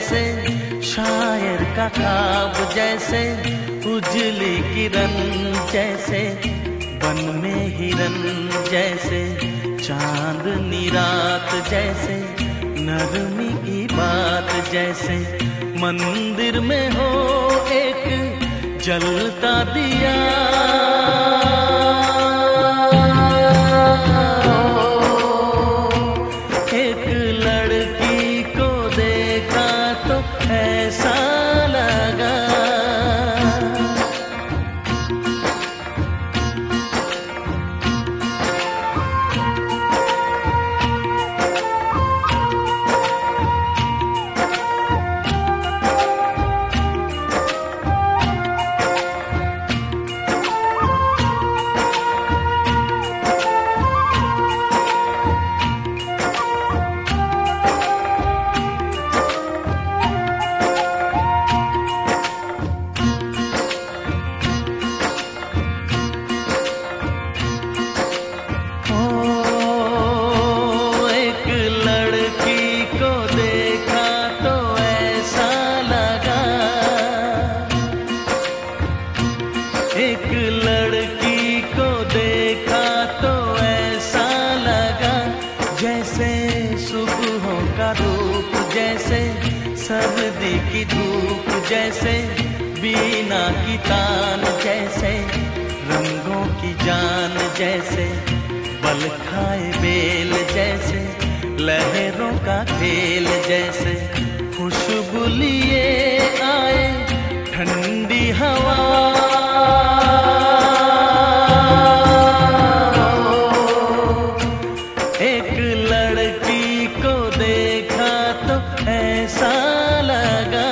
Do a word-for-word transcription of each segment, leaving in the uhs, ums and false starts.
जैसे, शायर का ख्वाब जैसे, उजली किरण जैसे, वन में हिरन जैसे, चांदनी रात जैसे, नरमी की बात जैसे, मंदिर में हो एक जलता दिया। एक लड़की को देखा तो ऐसा लगा, एक लड़की को देखा तो ऐसा लगा, जैसे सुबहों का रूप जैसे, सर्दी की धूप जैसे, बीना की तान जैसे, रंगों की जान जैसे, बल खाए बेल जैसे, लहरों का खेल जैसे, खुशबू लिए आए ठंडी हवा। एक लड़की को देखा तो ऐसा लगा,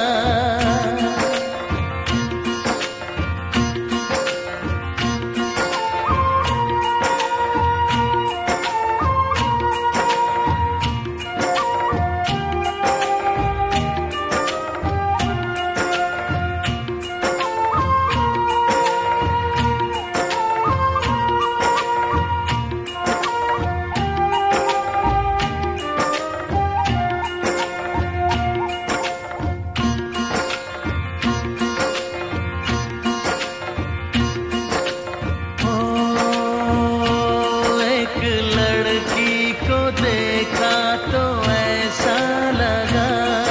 देखा तो ऐसा लगा,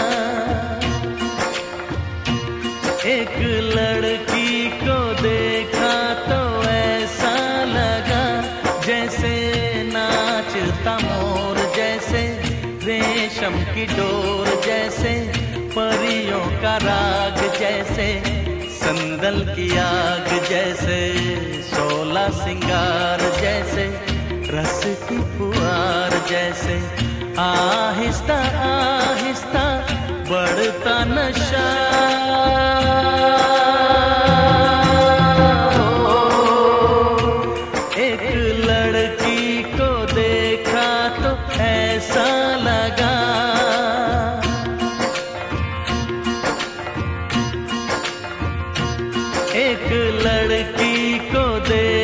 एक लड़की को देखा तो ऐसा लगा, जैसे नाचता मोर जैसे, रेशम की डोर जैसे, परियों का राग जैसे, संदल की आग जैसे, सोलह सिंगार जैसे, रस की फुहार जैसे, आहिस्ता आहिस्ता बढ़ता नशा। एक लड़की को देखा तो ऐसा लगा, एक लड़की को देखा